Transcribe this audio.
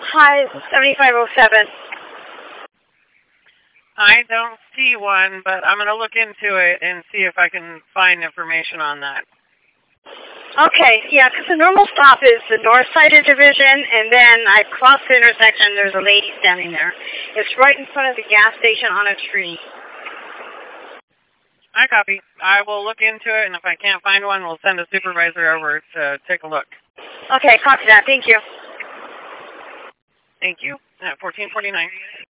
Hi, 7507. I don't see one, but I'm going to look into it and see if I can find information on that. Okay, yeah, because the normal stop is the north side of Division, and then I cross the intersection, there's a lady standing there. It's right in front of the gas station on a tree. I copy. I will look into it, and if I can't find one, we'll send a supervisor over to take a look. Okay, copy that. Thank you. Thank you. At 1449.